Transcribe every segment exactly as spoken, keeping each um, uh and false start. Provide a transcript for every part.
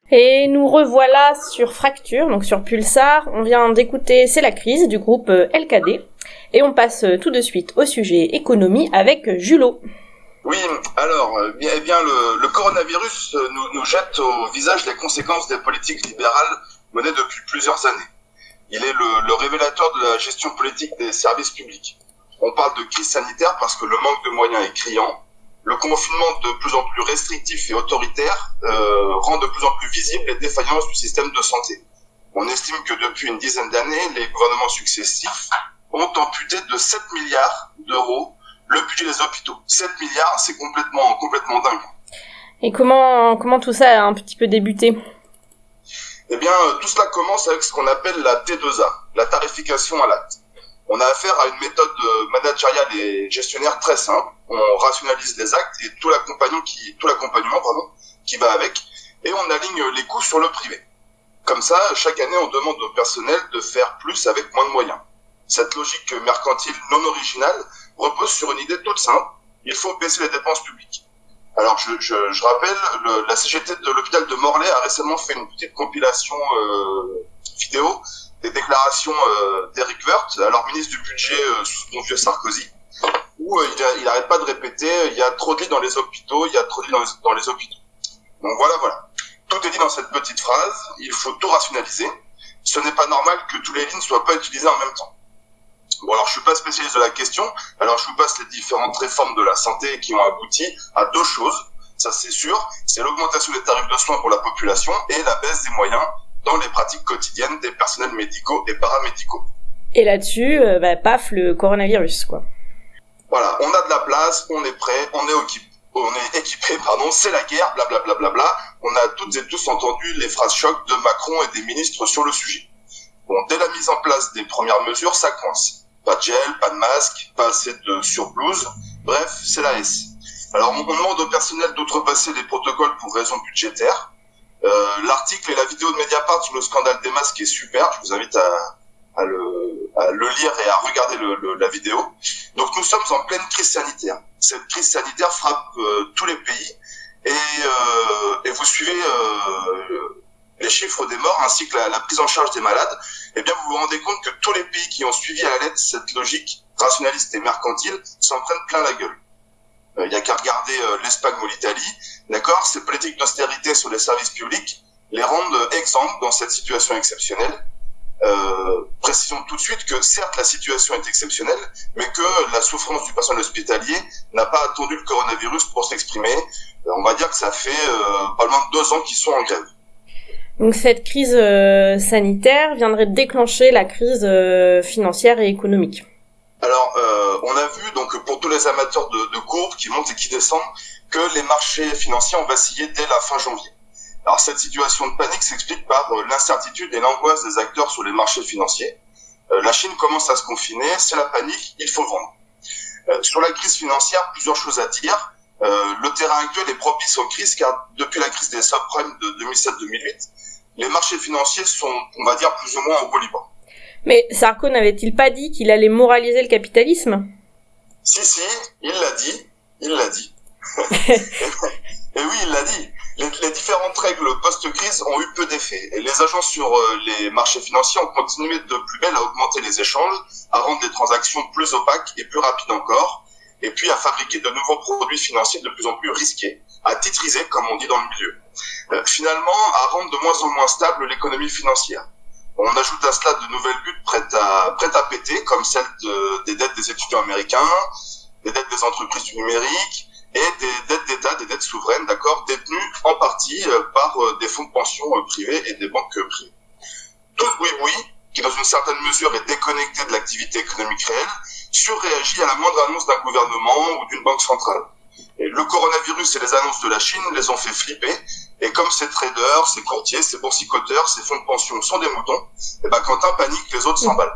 Et nous revoilà sur Fracture, donc sur Pulsar. On vient d'écouter C'est la crise du groupe L K D. Et on passe tout de suite au sujet économie avec Julot. Oui, alors, eh bien, le, le coronavirus nous, nous jette au visage les conséquences des politiques libérales menées depuis plusieurs années. Il est le, le révélateur de la gestion politique des services publics. On parle de crise sanitaire parce que le manque de moyens est criant. Le confinement de plus en plus restrictif et autoritaire euh, rend de plus en plus visibles les défaillances du système de santé. On estime que depuis une dizaine d'années, les gouvernements successifs ont amputé de sept milliards d'euros le budget des hôpitaux. sept milliards, c'est complètement, complètement dingue. Et comment, comment tout ça a un petit peu débuté ? Eh bien, tout cela commence avec ce qu'on appelle la T deux A, la tarification à l'acte. On a affaire à une méthode managériale et gestionnaire très simple. On rationalise les actes et tout l'accompagnement qui, tout l'accompagnement, pardon, qui va avec, et on aligne les coûts sur le privé. Comme ça, chaque année, on demande au personnel de faire plus avec moins de moyens. Cette logique mercantile non originale repose sur une idée toute simple. Il faut baisser les dépenses publiques. Alors, je, je, je rappelle, le, la C G T de l'hôpital de Morlaix a récemment fait une petite compilation euh, vidéo des déclarations euh, d'Éric Woerth, alors ministre du budget euh, sous mon vieux Sarkozy, où euh, il, il arrête pas de répéter il y a trop de lits dans les hôpitaux, il y a trop de lits dans les, dans les hôpitaux. Donc voilà, voilà. Tout est dit dans cette petite phrase, il faut tout rationaliser. Ce n'est pas normal que tous les lits ne soient pas utilisés en même temps. Bon, alors je suis pas spécialiste de la question, alors je vous passe les différentes réformes de la santé qui ont abouti à deux choses, ça c'est sûr, c'est l'augmentation des tarifs de soins pour la population et la baisse des moyens dans les pratiques quotidiennes des personnels médicaux et paramédicaux. Et là-dessus, euh, bah, paf, le coronavirus, quoi. Voilà, on a de la place, on est prêt, on est équipé, on est équipé, pardon, c'est la guerre, blablabla. Bla, bla, bla. On a toutes et tous entendu les phrases chocs de Macron et des ministres sur le sujet. Bon, dès la mise en place des premières mesures, ça coince. Pas de gel, pas de masque, pas assez de surblouse, bref, c'est la S. Alors, on demande au personnel d'outrepasser les protocoles pour raisons budgétaires. Euh, l'article et la vidéo de Mediapart sur le scandale des masques est super, je vous invite à, à, le, à le lire et à regarder le, le, la vidéo. Donc nous sommes en pleine crise sanitaire. Cette crise sanitaire frappe euh, tous les pays et, euh, et vous suivez euh, les chiffres des morts ainsi que la, la prise en charge des malades. Eh bien vous vous rendez compte que tous les pays qui ont suivi à la lettre cette logique rationaliste et mercantile s'en prennent plein la gueule. Il euh, n'y a qu'à regarder euh, l'Espagne ou l'Italie, d'accord ? Ces politiques d'austérité sur les services publics les rendent exempts dans cette situation exceptionnelle. Euh, précisons tout de suite que certes la situation est exceptionnelle, mais que la souffrance du personnel hospitalier n'a pas attendu le coronavirus pour s'exprimer. Euh, on va dire que ça fait euh, pas loin de deux ans qu'ils sont en grève. Donc cette crise euh, sanitaire viendrait déclencher la crise euh, financière et économique. Alors, euh, on a vu, donc pour tous les amateurs de, de courbes qui montent et qui descendent, que les marchés financiers ont vacillé dès la fin janvier. Alors, cette situation de panique s'explique par euh, l'incertitude et l'angoisse des acteurs sur les marchés financiers. Euh, la Chine commence à se confiner, c'est la panique, il faut vendre. Euh, sur la crise financière, plusieurs choses à dire. Euh, le terrain actuel est propice aux crises car depuis la crise des subprimes de deux mille sept deux mille huit, les marchés financiers sont, on va dire, plus ou moins en roue libre. Mais Sarko n'avait-il pas dit qu'il allait moraliser le capitalisme ? Si, si, il l'a dit, il l'a dit. et, et oui, il l'a dit. Les, les différentes règles post-crise ont eu peu d'effet. Et les agents sur euh, les marchés financiers ont continué de plus belle à augmenter les échanges, à rendre les transactions plus opaques et plus rapides encore, et puis à fabriquer de nouveaux produits financiers de plus en plus risqués, à titriser, comme on dit dans le milieu. Euh, finalement, à rendre de moins en moins stable l'économie financière. On ajoute à cela de nouvelles luttes prêtes à, prêtes à péter, comme celle de, des dettes des étudiants américains, des dettes des entreprises du numérique et des dettes d'État, des dettes souveraines, d'accord, détenues en partie euh, par euh, des fonds de pension euh, privés et des banques euh, privées. Tout ce boui-boui, qui dans une certaine mesure est déconnecté de l'activité économique réelle, surréagit à la moindre annonce d'un gouvernement ou d'une banque centrale. Et le coronavirus et les annonces de la Chine les ont fait flipper. Et comme ces traders, ces courtiers, ces boursicoteurs, ces fonds de pension sont des moutons, et ben quand un panique, les autres s'emballent.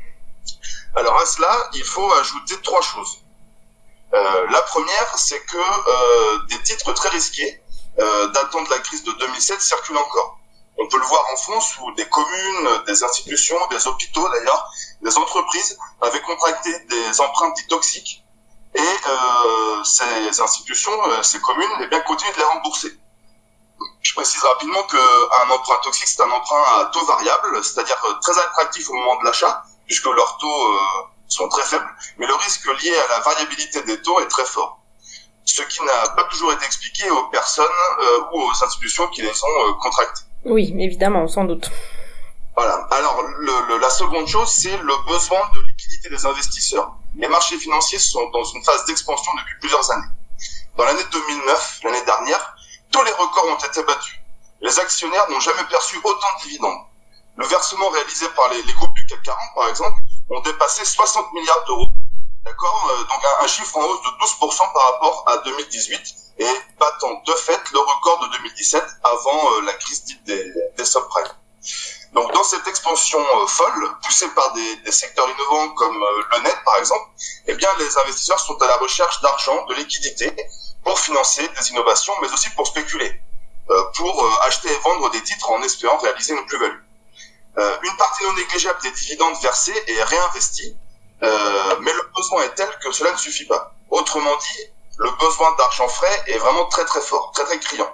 Alors à cela, il faut ajouter trois choses. Euh, la première, c'est que euh, des titres très risqués, euh, datant de la crise de deux mille sept, circulent encore. On peut le voir en France où des communes, des institutions, des hôpitaux d'ailleurs, des entreprises avaient contracté des emprunts dits toxiques et euh, ces institutions, euh, ces communes, eh bien, continuent de les rembourser. Je précise rapidement qu'un emprunt toxique, c'est un emprunt à taux variable, c'est-à-dire très attractif au moment de l'achat, puisque leurs taux euh, sont très faibles, mais le risque lié à la variabilité des taux est très fort. Ce qui n'a pas toujours été expliqué aux personnes euh, ou aux institutions qui les ont euh, contractées. Oui, évidemment, sans doute. Voilà. Alors, le, le, la seconde chose, c'est le besoin de liquidité des investisseurs. Les marchés financiers sont dans une phase d'expansion depuis plusieurs années. Dans l'année deux mille neuf, l'année dernière, tous les records ont été battus. Les actionnaires n'ont jamais perçu autant de dividendes. Le versement réalisé par les, les groupes du C A C quarante, par exemple, ont dépassé soixante milliards d'euros. D'accord, euh, donc un, un chiffre en hausse de douze pour cent par rapport à deux mille dix-huit et battant de fait le record de deux mille dix-sept avant euh, la crise dite des, des subprimes. Donc dans cette expansion euh, folle, poussée par des, des secteurs innovants comme euh, le net par exemple, eh bien les investisseurs sont à la recherche d'argent, de liquidité pour financer des innovations, mais aussi pour spéculer, euh, pour euh, acheter et vendre des titres en espérant réaliser une plus-value. Euh, une partie non négligeable des dividendes versés est réinvestie. Euh, mais le besoin est tel que cela ne suffit pas. Autrement dit, le besoin d'argent frais est vraiment très très fort, très très criant.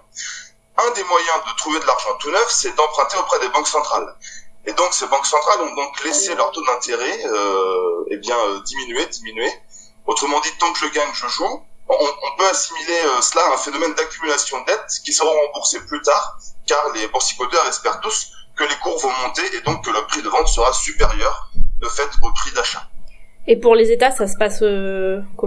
Un des moyens de trouver de l'argent tout neuf, c'est d'emprunter auprès des banques centrales. Et donc ces banques centrales ont donc laissé leur taux d'intérêt euh, eh bien euh, diminuer, diminuer. Autrement dit, tant que je gagne, je joue. On, on peut assimiler euh, cela à un phénomène d'accumulation de dettes qui seront remboursées plus tard, car les boursicoteurs espèrent tous que les cours vont monter et donc que le prix de vente sera supérieur de fait au prix d'achat. Et pour les États, ça se passe euh, comment ?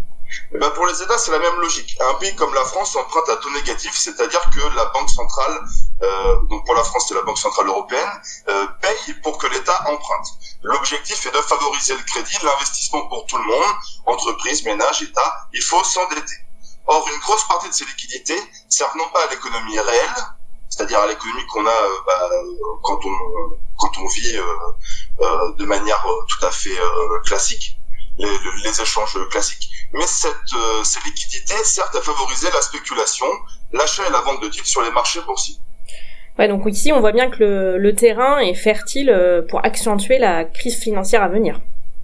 Eh ben pour les États, c'est la même logique. Un pays comme la France emprunte à taux négatif, c'est-à-dire que la Banque centrale, euh, donc pour la France, c'est la Banque centrale européenne, euh, paye pour que l'État emprunte. L'objectif est de favoriser le crédit, l'investissement pour tout le monde, entreprises, ménages, États. Il faut s'endetter. Or, une grosse partie de ces liquidités servent non pas à l'économie réelle, c'est-à-dire à l'économie qu'on a euh, bah, quand on quand on vit euh, euh, de manière euh, tout à fait euh, classique, les, les échanges classiques. Mais cette, euh, ces liquidités servent à favoriser la spéculation, l'achat et la vente de titres sur les marchés boursiers. Ouais, donc ici on voit bien que le, le terrain est fertile pour accentuer la crise financière à venir.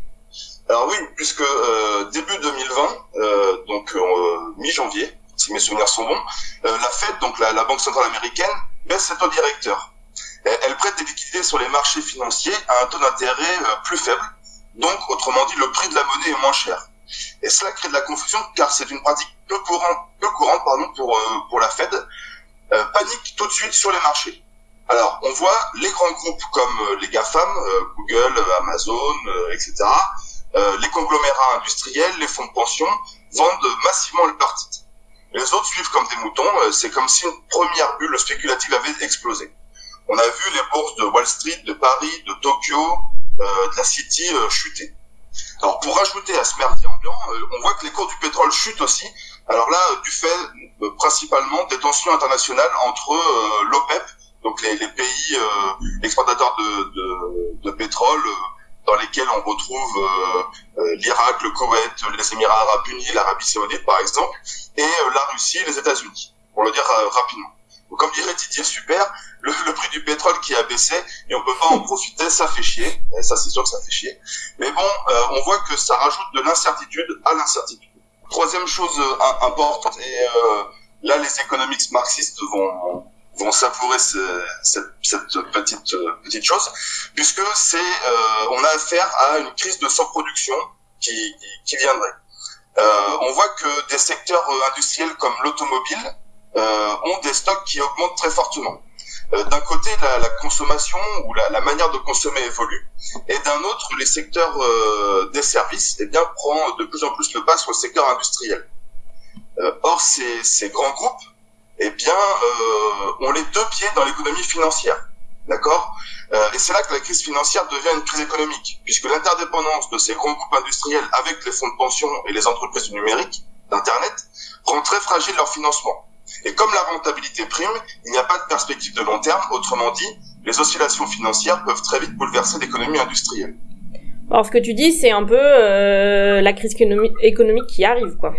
Alors oui, puisque euh, début deux mille vingt, euh, donc euh, mi-janvier, si mes souvenirs sont bons, euh, la Fed, donc la, la Banque centrale américaine, baisse ses taux directeurs. Elle, elle prête des liquidités sur les marchés financiers à un taux d'intérêt euh, plus faible. Donc, autrement dit, le prix de la monnaie est moins cher. Et cela crée de la confusion car c'est une pratique peu courante, peu courante pardon, pour, euh, pour la Fed. Euh, panique tout de suite sur les marchés. Alors, on voit les grands groupes comme euh, les GAFAM, euh, Google, euh, Amazon, euh, et cetera, euh, les conglomérats industriels, les fonds de pension, vendent massivement leurs titres. Les autres suivent comme des moutons, euh, c'est comme si une première bulle spéculative avait explosé. On a vu les bourses de Wall Street, de Paris, de Tokyo, euh, de la City euh, chuter. Alors pour rajouter à ce merdier ambiant, euh, on voit que les cours du pétrole chutent aussi. Alors là, du fait euh, principalement des tensions internationales entre euh, l'OPEP, donc les, les pays euh, exportateurs de, de, de pétrole, euh, dans lesquels on retrouve euh, euh, l'Irak, le Koweït, les Émirats Arabes Unis, l'Arabie Saoudite par exemple, et euh, la Russie et les États-Unis, pour le dire euh, rapidement. Donc, comme dirait Didier Super, le, le prix du pétrole qui a baissé et on peut pas en profiter, ça fait chier. Et ça, c'est sûr que ça fait chier. Mais bon, euh, on voit que ça rajoute de l'incertitude à l'incertitude. Troisième chose euh, importante, et euh, là, les économistes marxistes vont vont savourer ce, cette, cette petite euh, petite chose, puisque c'est euh, on a affaire à une crise de surproduction qui qui, qui viendrait. Euh, on voit que des secteurs industriels comme l'automobile Euh, ont des stocks qui augmentent très fortement. Euh, d'un côté, la, la consommation ou la, la manière de consommer évolue, et d'un autre, les secteurs euh, des services, eh bien, prend de plus en plus le pas sur le secteur industriel. Euh, or, ces, ces grands groupes, eh bien, euh, ont les deux pieds dans l'économie financière, d'accord ? euh, Et c'est là que la crise financière devient une crise économique, puisque l'interdépendance de ces grands groupes industriels avec les fonds de pension et les entreprises du numérique, d'Internet, rend très fragile leur financement. Et comme la rentabilité prime, il n'y a pas de perspective de long terme. Autrement dit, les oscillations financières peuvent très vite bouleverser l'économie industrielle. Alors, ce que tu dis, c'est un peu euh, la crise économique, économique qui arrive, quoi.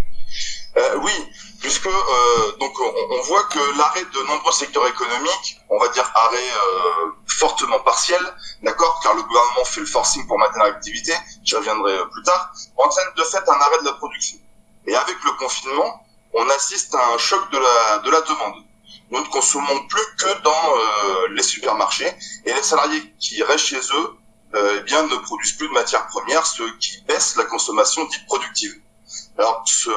Euh, oui, puisque euh, donc on, on voit que l'arrêt de nombreux secteurs économiques, on va dire arrêt euh, fortement partiel, d'accord, car le gouvernement fait le forcing pour maintenir l'activité, j'y reviendrai plus tard, entraîne de fait un arrêt de la production. Et avec le confinement, on assiste à un choc de la, de la demande. nous ne consommons plus que dans euh, les supermarchés, et les salariés qui restent chez eux euh, eh bien, ne produisent plus de matières premières, ce qui baisse la consommation dite productive. Alors, ce,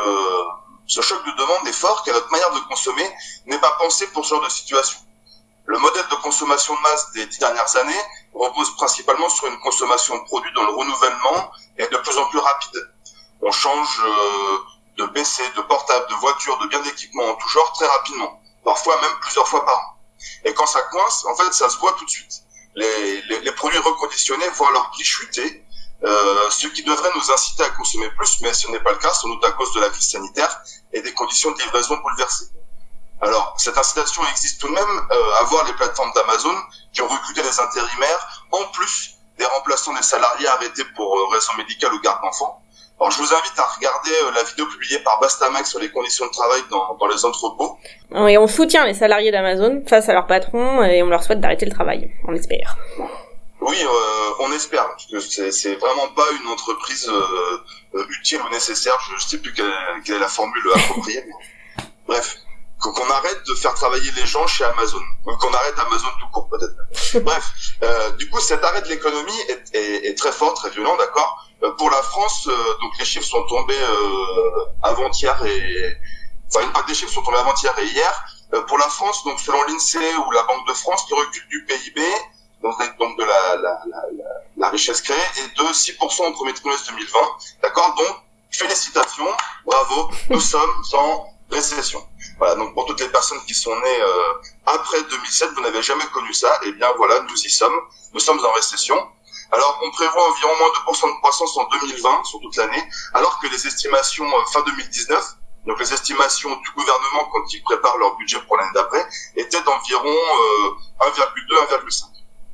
ce choc de demande est fort, car notre manière de consommer n'est pas pensée pour ce genre de situation. Le modèle de consommation de masse des dix dernières années repose principalement sur une consommation de produits dont le renouvellement est de plus en plus rapide. On change euh, de P C, de portable, de voiture, de biens d'équipement en tout genre très rapidement, parfois même plusieurs fois par an. Et quand ça coince, en fait, ça se voit tout de suite. Les, les, les produits reconditionnés voient leur prix chuter, euh, ce qui devrait nous inciter à consommer plus, mais ce n'est pas le cas, sans doute à cause de la crise sanitaire et des conditions de livraison bouleversées. Alors, cette incitation existe tout de même euh, à voir les plateformes d'Amazon qui ont recruté des intérimaires, en plus des remplaçants des salariés arrêtés pour euh, raisons médicales ou garde d'enfants. Alors, je vous invite à regarder euh, la vidéo publiée par Bastamax sur les conditions de travail dans, dans les entrepôts. Et on soutient les salariés d'Amazon face à leurs patrons et on leur souhaite d'arrêter le travail, on espère. Oui, euh, on espère, parce que c'est, c'est vraiment pas une entreprise euh, euh, utile ou nécessaire, je ne sais plus quelle, quelle est la formule appropriée, mais bref. Qu'on arrête de faire travailler les gens chez Amazon, ou qu'on arrête Amazon tout court peut-être. Bref, euh, du coup cet arrêt de l'économie est, est, est très fort, très violent, d'accord. Euh, pour la France, euh, donc les chiffres sont tombés euh, avant-hier et enfin une part des chiffres sont tombés avant-hier et hier. Euh, pour la France, donc selon l'INSEE ou la Banque de France, le recul du P I B, donc, donc de la, la, la, la, la richesse créée, est de six pour cent au premier trimestre deux mille vingt, d'accord. Donc félicitations, bravo, nous sommes en récession. Voilà, donc pour toutes les personnes qui sont nées euh, après deux mille sept, vous n'avez jamais connu ça, et eh bien voilà, nous y sommes, nous sommes en récession. Alors on prévoit environ moins deux pour cent de croissance en deux mille vingt, sur toute l'année, alors que les estimations euh, fin deux mille dix-neuf, donc les estimations du gouvernement quand ils préparent leur budget pour l'année d'après, étaient d'environ euh, un virgule deux à un virgule cinq.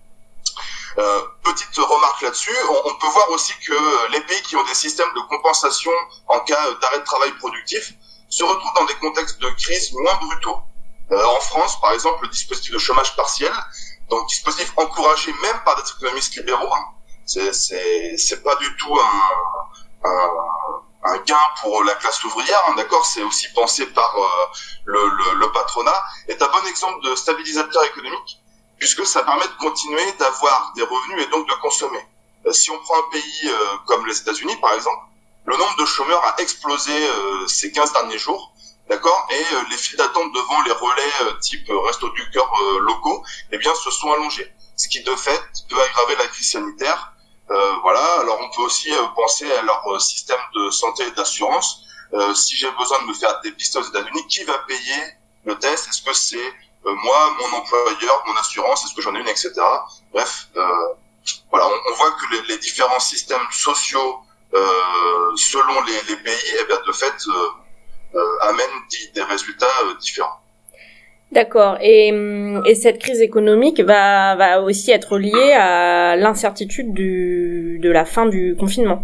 Euh, petite remarque là-dessus, on, on peut voir aussi que les pays qui ont des systèmes de compensation en cas d'arrêt de travail productif se retrouvent dans des contextes de crise moins brutaux. Euh, en France, par exemple, le dispositif de chômage partiel, donc dispositif encouragé même par des économistes libéraux, hein, c'est, c'est, c'est pas du tout un, un, un gain pour la classe ouvrière, hein, d'accord, c'est aussi pensé par euh, le, le, le patronat, est un bon exemple de stabilisateur économique, puisque ça permet de continuer d'avoir des revenus et donc de consommer. Euh, si on prend un pays euh, comme les États-Unis, par exemple, le nombre de chômeurs a explosé euh, ces quinze derniers jours, d'accord, et euh, les files d'attente devant les relais euh, type euh, Resto du Cœur euh, locaux, eh bien, se sont allongées, ce qui de fait peut aggraver la crise sanitaire. Euh, voilà. Alors, on peut aussi euh, penser à leur euh, système de santé et d'assurance. Euh, si j'ai besoin de me faire dépister aux États-Unis, qui va payer le test? Est-ce que c'est euh, moi, mon employeur, mon assurance? Est-ce que j'en ai une, et cetera. Bref, euh, voilà, on, on voit que les, les différents systèmes sociaux Euh, selon les, les pays, eh bien, de fait, euh, euh, amènent des, des résultats euh, différents. D'accord. Et, et cette crise économique va, va aussi être liée à l'incertitude du, de la fin du confinement.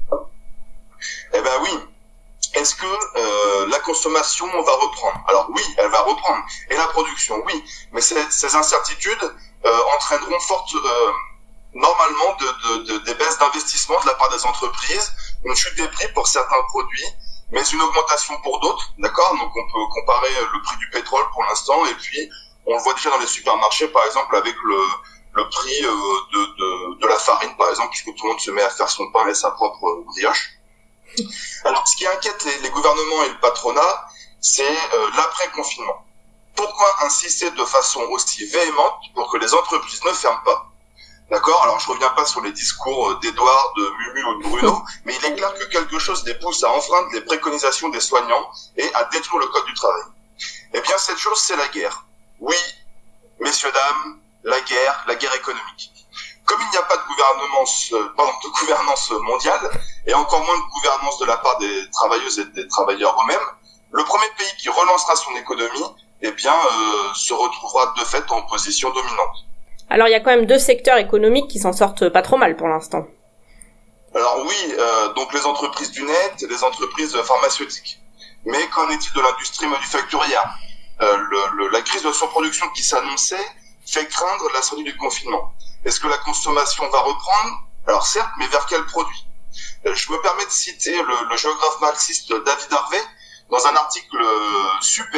Eh ben oui. Est-ce que euh, la consommation va reprendre? Alors oui, elle va reprendre. Et la production, oui. Mais ces, ces incertitudes euh, entraîneront forte... Euh, normalement de, de, de, des baisses d'investissement de la part des entreprises, une chute des prix pour certains produits, mais une augmentation pour d'autres, d'accord? Donc on peut comparer le prix du pétrole pour l'instant, et puis on le voit déjà dans les supermarchés, par exemple, avec le, le prix euh, de, de, de la farine, par exemple, puisque tout le monde se met à faire son pain et sa propre brioche. Alors ce qui inquiète les, les gouvernements et le patronat, c'est euh, l'après-confinement. Pourquoi insister de façon aussi véhémente pour que les entreprises ne ferment pas? D'accord. Alors je reviens pas sur les discours d'Edouard, de Mumu ou de Bruno, mais il est clair que quelque chose les pousse à enfreindre les préconisations des soignants et à détruire le code du travail. Eh bien cette chose, c'est la guerre. Oui, messieurs dames, la guerre, la guerre économique. Comme il n'y a pas de gouvernance, pardon, de gouvernance mondiale et encore moins de gouvernance de la part des travailleuses et des travailleurs eux-mêmes, le premier pays qui relancera son économie, eh bien, euh, se retrouvera de fait en position dominante. Alors il y a quand même deux secteurs économiques qui s'en sortent pas trop mal pour l'instant. Alors oui, euh, donc les entreprises du net et les entreprises pharmaceutiques. Mais qu'en est-il de l'industrie manufacturière? euh, le, le, La crise de surproduction qui s'annonçait fait craindre la sortie du confinement. Est-ce que la consommation va reprendre? Alors certes, mais vers quel produit? euh, Je me permets de citer le, le géographe marxiste David Harvey dans un article super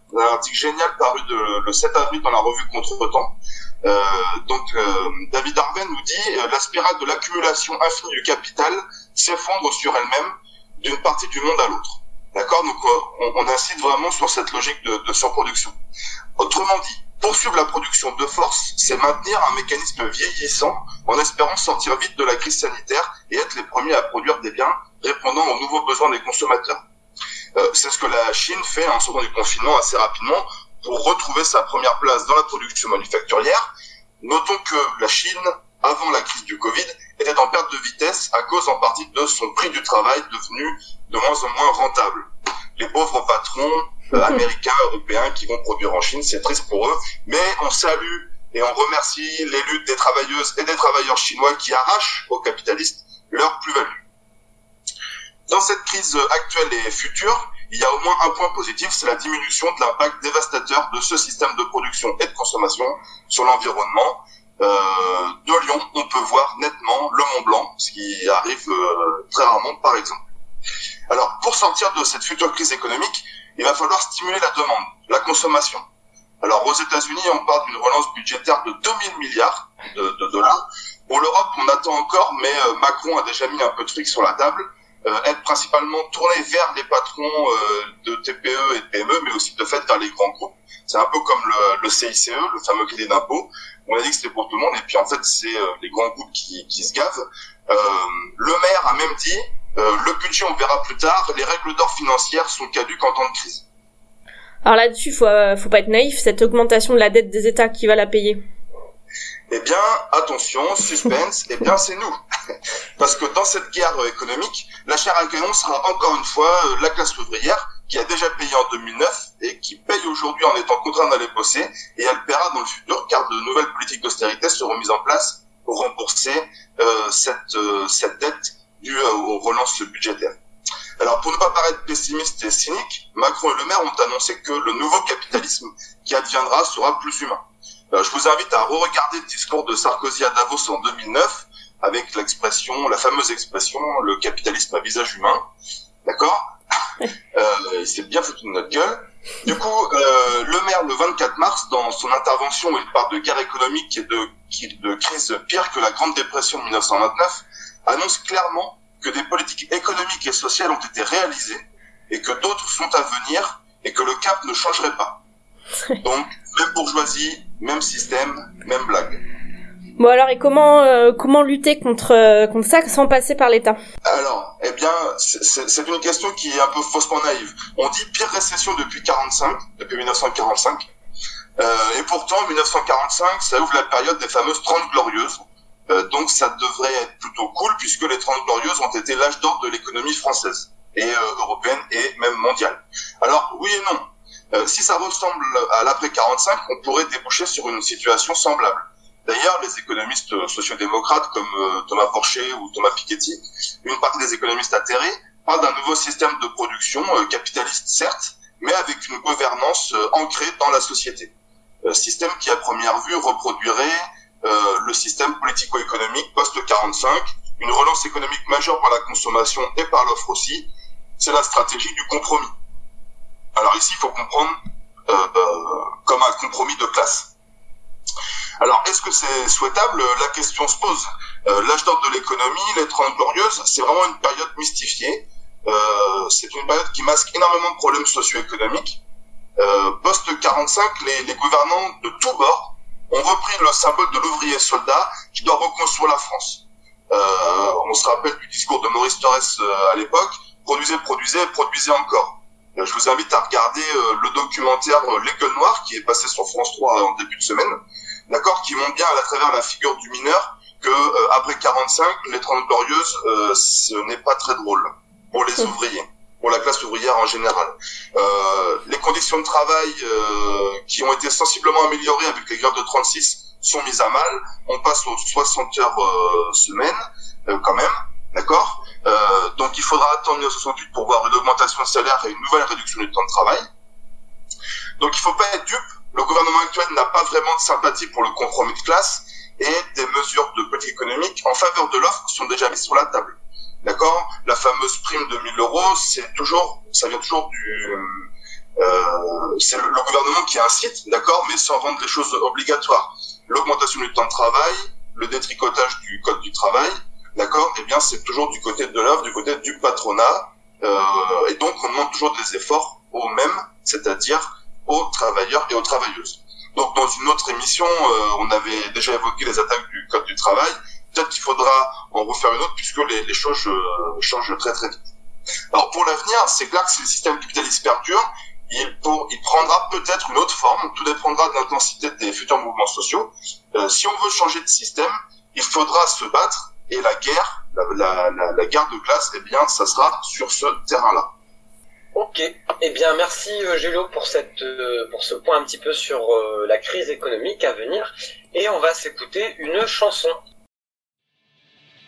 un article génial paru de, le sept avril dans la revue Contretemps. Euh, donc euh, David Harvey nous dit euh, la spirale de l'accumulation infinie du capital s'effondre sur elle-même d'une partie du monde à l'autre. D'accord, donc on, on incite vraiment sur cette logique de, de surproduction. Autrement dit, poursuivre la production de force, c'est maintenir un mécanisme vieillissant en espérant sortir vite de la crise sanitaire et être les premiers à produire des biens répondant aux nouveaux besoins des consommateurs. Euh, c'est ce que la Chine fait en sortant du confinement assez rapidement pour retrouver sa première place dans la production manufacturière. Notons que la Chine, avant la crise du Covid, était en perte de vitesse à cause en partie de son prix du travail devenu de moins en moins rentable. Les pauvres patrons euh, américains, européens qui vont produire en Chine, c'est triste pour eux, mais on salue et on remercie les luttes des travailleuses et des travailleurs chinois qui arrachent aux capitalistes leur plus-value. Dans cette crise actuelle et future, il y a au moins un point positif, c'est la diminution de l'impact dévastateur de ce système de production et de consommation sur l'environnement. Euh, de Lyon, on peut voir nettement le Mont Blanc, ce qui arrive euh, très rarement par exemple. Alors, pour sortir de cette future crise économique, il va falloir stimuler la demande, la consommation. Alors, aux États-Unis, on parle d'une relance budgétaire de deux mille milliards de, de dollars. Pour l'Europe, on attend encore, mais euh, Macron a déjà mis un peu de fric sur la table. Euh, être principalement tourné vers les patrons euh, de T P E et de P M E, mais aussi de fait vers les grands groupes. C'est un peu comme le, le C I C E, le fameux crédit d'impôt. On a dit que c'était pour tout le monde, et puis en fait, c'est euh, les grands groupes qui, qui se gavent. Euh, le maire a même dit, euh, le budget, on verra plus tard, les règles d'or financières sont caduques en temps de crise. Alors là-dessus, faut, euh, faut pas être naïf, cette augmentation de la dette des États, qui va la payer? Eh bien, attention, suspense, eh bien c'est nous. Parce que dans cette guerre économique, la chair à canon sera encore une fois la classe ouvrière, qui a déjà payé en deux mille neuf et qui paye aujourd'hui en étant contrainte d'aller bosser, et elle paiera dans le futur car de nouvelles politiques d'austérité seront mises en place pour rembourser euh, cette, euh, cette dette due euh, aux relances budgétaires. Alors pour ne pas paraître pessimiste et cynique, Macron et Le Maire ont annoncé que le nouveau capitalisme qui adviendra sera plus humain. Euh, je vous invite à re-regarder le discours de Sarkozy à Davos en deux mille neuf avec l'expression, la fameuse expression « le capitalisme à visage humain ». D'accord ? euh, Il s'est bien foutu de notre gueule. Du coup, euh, Le Maire, le vingt-quatre mars, dans son intervention où il parle de guerre économique et de, de crise pire que la Grande Dépression de mille neuf cent vingt-neuf, annonce clairement que des politiques économiques et sociales ont été réalisées et que d'autres sont à venir et que le cap ne changerait pas. Donc, même bourgeoisie, même système, même blague. Bon alors, et comment euh, comment lutter contre euh, contre ça sans passer par l'État? Alors, eh bien, c'est, c'est, c'est une question qui est un peu faussement naïve. On dit pire récession depuis quarante-cinq, depuis mille neuf cent quarante-cinq, euh, et pourtant mille neuf cent quarante-cinq, ça ouvre la période des fameuses Trente Glorieuses. Euh, donc ça devrait être plutôt cool puisque les Trente Glorieuses ont été l'âge d'or de l'économie française et euh, européenne et même mondiale. Alors oui et non. Euh, si ça ressemble à l'après quarante-cinq, on pourrait déboucher sur une situation semblable. D'ailleurs, les économistes sociodémocrates comme euh, Thomas Porcher ou Thomas Piketty, une partie des économistes atterrés, parlent d'un nouveau système de production euh, capitaliste certes, mais avec une gouvernance euh, ancrée dans la société. Euh, système qui à première vue reproduirait euh, le système politico-économique post quarante-cinq, une relance économique majeure par la consommation et par l'offre aussi. C'est la stratégie du compromis. Alors ici, il faut comprendre euh, euh, comme un compromis de classe. Alors, est-ce que c'est souhaitable? La question se pose. Euh, l'âge d'or de l'économie, les Trente Glorieuses, c'est vraiment une période mystifiée. Euh, c'est une période qui masque énormément de problèmes socio-économiques. Euh, post quarante-cinq, les, les gouvernants de tous bords ont repris le symbole de l'ouvrier soldat qui doit reconstruire la France. Euh, on se rappelle du discours de Maurice Thorez euh, à l'époque, produisez, produisez, produisez encore. Euh, je vous invite à regarder euh, le documentaire euh, Les Gueules Noires qui est passé sur France trois en début de semaine. D'accord, qui montre bien à travers la figure du mineur que euh, après quarante-cinq, les Trente Glorieuses, euh, ce n'est pas très drôle pour les ouvriers, pour la classe ouvrière en général. Euh, les conditions de travail euh, qui ont été sensiblement améliorées avec les grèves de trente-six sont mises à mal. On passe aux soixante heures euh, semaine, euh, quand même, d'accord. Euh, donc il faudra attendre mille neuf cent soixante-huit pour voir une augmentation de salaire et une nouvelle réduction du temps de travail. Donc il faut pas être dupe. Le gouvernement actuel n'a pas vraiment de sympathie pour le compromis de classe et des mesures de politique économique en faveur de l'offre sont déjà mises sur la table. D'accord ? La fameuse prime de mille euros, c'est toujours, ça vient toujours du, Euh, c'est le, le gouvernement qui incite, d'accord, mais sans rendre les choses obligatoires. L'augmentation du temps de travail, le détricotage du code du travail, d'accord, eh bien c'est toujours du côté de l'œuvre, du côté du patronat, euh, et donc on demande toujours des efforts aux mêmes, c'est-à-dire aux travailleurs et aux travailleuses. Donc dans une autre émission, euh, on avait déjà évoqué les attaques du code du travail. Peut-être qu'il faudra en refaire une autre puisque les, les choses euh, changent très très vite. Alors pour l'avenir, c'est clair que si le système capitaliste perdure, il, pour, il prendra peut-être une autre forme. Tout dépendra de l'intensité des futurs mouvements sociaux. Euh, si on veut changer de système, il faudra se battre et la guerre, la, la, la, la guerre de classe, eh bien, ça sera sur ce terrain-là. Ok, eh bien merci euh, Gélo pour cette euh, pour ce point un petit peu sur euh, la crise économique à venir, et on va s'écouter une chanson.